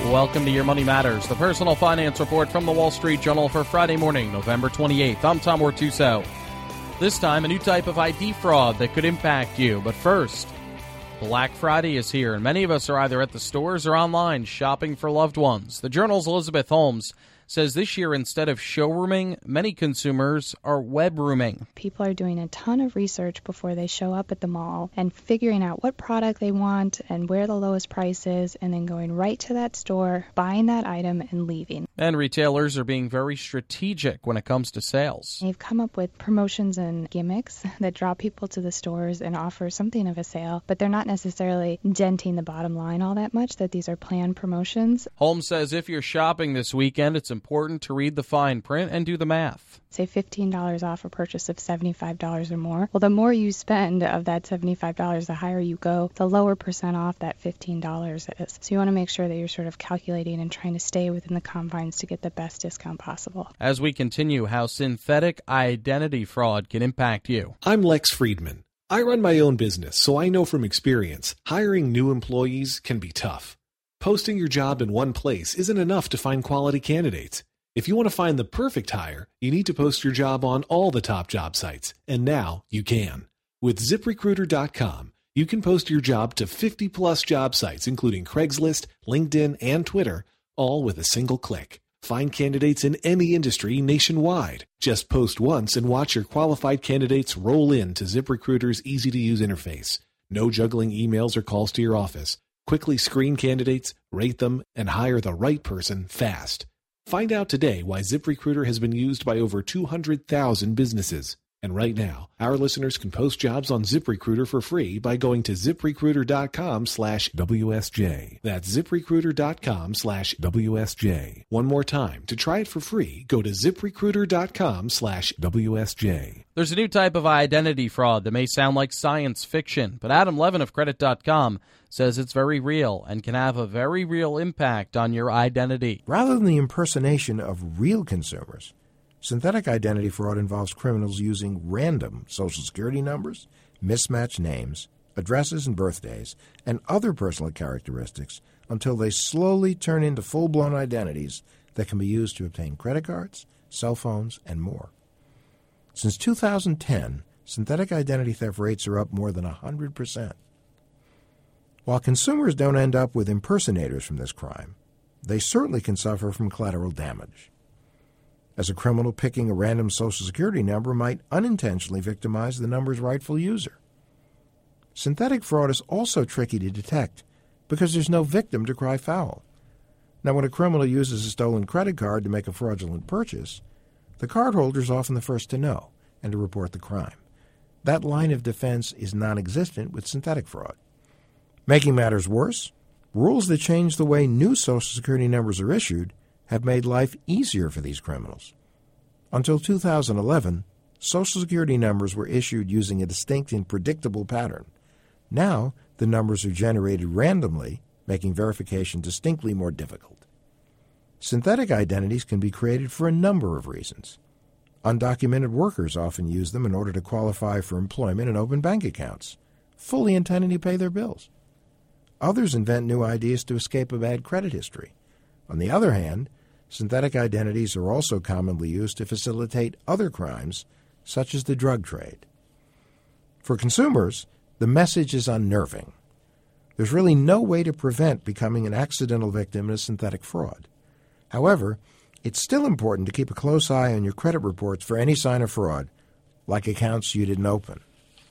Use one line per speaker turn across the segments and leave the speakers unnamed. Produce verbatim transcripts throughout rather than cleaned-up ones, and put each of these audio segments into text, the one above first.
Welcome to Your Money Matters, the personal finance report from the Wall Street Journal for Friday morning, November twenty-eighth. I'm Tom Ortuso. This time, a new type of I D fraud that could impact you. But first, Black Friday is here, and many of us are either at the stores or online shopping for loved ones. The Journal's Elizabeth Holmes says this year, instead of showrooming, many consumers are web rooming.
People are doing a ton of research before they show up at the mall and figuring out what product they want and where the lowest price is, and then going right to that store, buying that item, and leaving.
And retailers are being very strategic when it comes to sales.
They've come up with promotions and gimmicks that draw people to the stores and offer something of a sale, but they're not necessarily denting the bottom line all that much, that these are planned promotions.
Holmes says if you're shopping this weekend, it's important to read the fine print and do the math.
Say fifteen dollars off a purchase of seventy-five dollars or more. Well, the more you spend of that seventy-five dollars, the higher you go, the lower percent off that fifteen dollars is. So you want to make sure that you're sort of calculating and trying to stay within the confines to get the best discount possible.
As we continue, how synthetic identity fraud can impact you.
I'm Lex Friedman. I run my own business, so I know from experience, hiring new employees can be tough. Posting your job in one place isn't enough to find quality candidates. If you want to find the perfect hire, you need to post your job on all the top job sites, and now you can. With zip recruiter dot com, you can post your job to fifty plus job sites, including Craigslist, LinkedIn, and Twitter, all with a single click. Find candidates in any industry nationwide. Just post once and watch your qualified candidates roll into ZipRecruiter's easy-to-use interface. No juggling emails or calls to your office. Quickly screen candidates, rate them, and hire the right person fast. Find out today why ZipRecruiter has been used by over two hundred thousand businesses. And right now, our listeners can post jobs on ZipRecruiter for free by going to zip recruiter dot com slash W S J. That's zip recruiter dot com slash W S J. One more time, to try it for free, go to zip recruiter dot com slash W S J.
There's a new type of identity fraud that may sound like science fiction, but Adam Levin of credit dot com says it's very real and can have a very real impact on your identity.
Rather than the impersonation of real consumers, synthetic identity fraud involves criminals using random Social Security numbers, mismatched names, addresses and birthdays, and other personal characteristics until they slowly turn into full-blown identities that can be used to obtain credit cards, cell phones, and more. Since two thousand ten, synthetic identity theft rates are up more than one hundred percent. While consumers don't end up with impersonators from this crime, they certainly can suffer from collateral damage, as a criminal picking a random Social Security number might unintentionally victimize the number's rightful user. Synthetic fraud is also tricky to detect because there's no victim to cry foul. Now, when a criminal uses a stolen credit card to make a fraudulent purchase, the cardholder is often the first to know and to report the crime. That line of defense is non-existent with synthetic fraud. Making matters worse, rules that change the way new Social Security numbers are issued have made life easier for these criminals. Until two thousand eleven, Social Security numbers were issued using a distinct and predictable pattern. Now, the numbers are generated randomly, making verification distinctly more difficult. Synthetic identities can be created for a number of reasons. Undocumented workers often use them in order to qualify for employment and open bank accounts, fully intending to pay their bills. Others invent new ideas to escape a bad credit history. On the other hand, synthetic identities are also commonly used to facilitate other crimes, such as the drug trade. For consumers, the message is unnerving. There's really no way to prevent becoming an accidental victim of synthetic fraud. However, it's still important to keep a close eye on your credit reports for any sign of fraud, like accounts you didn't open.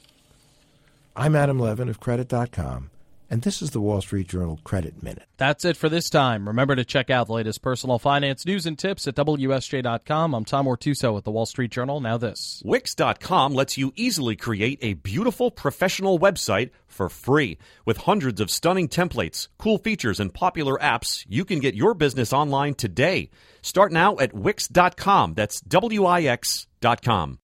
I'm Adam Levin of credit dot com, and this is the Wall Street Journal Credit Minute.
That's it for this time. Remember to check out the latest personal finance news and tips at W S J dot com. I'm Tom Ortuso with the Wall Street Journal. Now this.
Wix dot com lets you easily create a beautiful professional website for free. With hundreds of stunning templates, cool features, and popular apps, you can get your business online today. Start now at Wix dot com. That's W I X dot com.